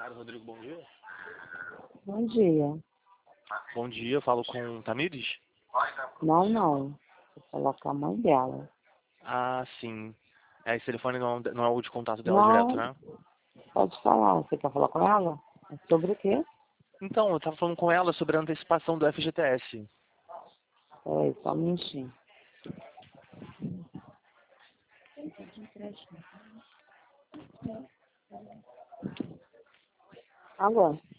Mário Rodrigo, bom dia. Bom dia. Bom dia, eu falo com Tamires? Não. Vou falar com a mãe dela. Ah, sim. Esse telefone não é o de contato dela direto, Não, né? pode falar. Você quer falar com ela? É sobre o quê? Então, eu tava falando com ela sobre a antecipação do FGTS. Peraí, só um minutinho. Alô?